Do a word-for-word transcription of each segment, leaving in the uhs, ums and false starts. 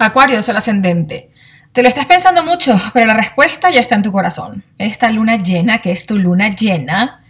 Acuario, sol ascendente. Te lo estás pensando mucho, pero la respuesta ya está en tu corazón. Esta luna llena, que es tu luna llena,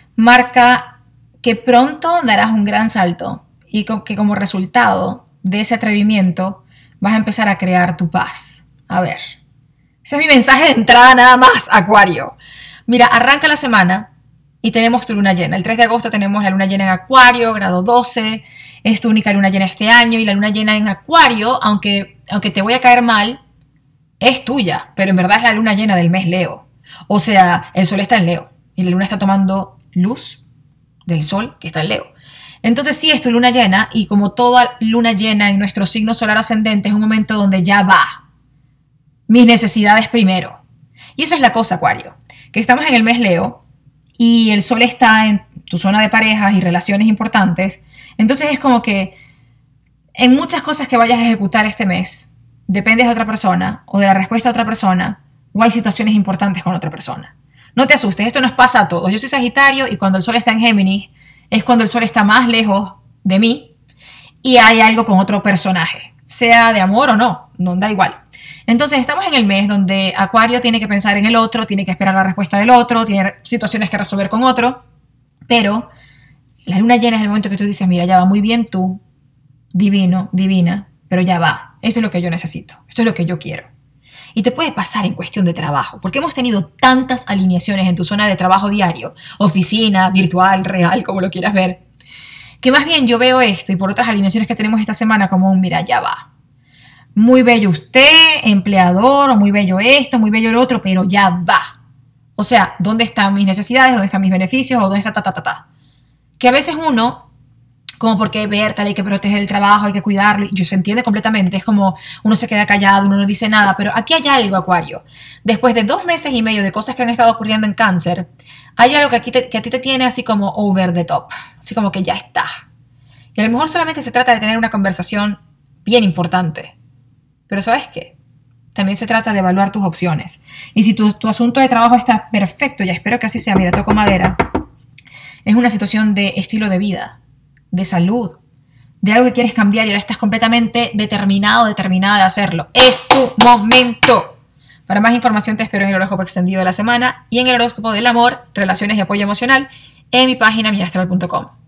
marca que pronto darás un gran salto y que como resultado de ese atrevimiento vas a empezar a crear tu paz. A ver, ese es mi mensaje de entrada nada más, Acuario. Mira, arranca la semana y tenemos tu luna llena. El tres de agosto tenemos la luna llena en Acuario, grado doce. Es tu única luna llena este año y la luna llena en Acuario, aunque, aunque te voy a caer mal, es tuya, pero en verdad es la luna llena del mes Leo. O sea, el sol está en Leo y la luna está tomando luz del sol que está en Leo. Entonces sí, es tu luna llena y como toda luna llena en nuestro signo solar ascendente es un momento donde ya va. Mis necesidades primero. Y esa es la cosa, Acuario, que estamos en el mes Leo y el sol está en tu zona de parejas y relaciones importantes. Entonces es como que en muchas cosas que vayas a ejecutar este mes, dependes de otra persona o de la respuesta de otra persona o hay situaciones importantes con otra persona. No te asustes, esto nos pasa a todos. Yo soy Sagitario y cuando el sol está en Géminis es cuando el sol está más lejos de mí y hay algo con otro personaje, sea de amor o no, no da igual. Entonces estamos en el mes donde Acuario tiene que pensar en el otro, tiene que esperar la respuesta del otro, tiene situaciones que resolver con otro, pero la luna llena es el momento que tú dices, mira, ya va muy bien tú, divino, divina, pero ya va. Esto es lo que yo necesito, esto es lo que yo quiero. Y te puede pasar en cuestión de trabajo, porque hemos tenido tantas alineaciones en tu zona de trabajo diario, oficina, virtual, real, como lo quieras ver, que más bien yo veo esto y por otras alineaciones que tenemos esta semana como un, mira, ya va. Muy bello usted, empleador, o muy bello esto, muy bello el otro, pero ya va. O sea, ¿dónde están mis necesidades? ¿Dónde están mis beneficios? ¿O dónde está ta, ta, ta, ta? Que a veces uno... como porque Berta, hay que proteger el trabajo, hay que cuidarlo, y yo se entiende completamente, es como uno se queda callado, uno no dice nada, pero aquí hay algo, Acuario. Después de dos meses y medio de cosas que han estado ocurriendo en Cáncer, hay algo que, aquí te, que a ti te tiene así como over the top, así como que ya está. Y a lo mejor solamente se trata de tener una conversación bien importante, pero ¿sabes qué? También se trata de evaluar tus opciones. Y si tu, tu asunto de trabajo está perfecto, ya espero que así sea, mira, toco madera, es una situación de estilo de vida, de salud, de algo que quieres cambiar y ahora estás completamente determinado, determinada de hacerlo. Es tu momento. Para más información te espero en el horóscopo extendido de la semana y en el horóscopo del amor, relaciones y apoyo emocional en mi página mi astral punto com.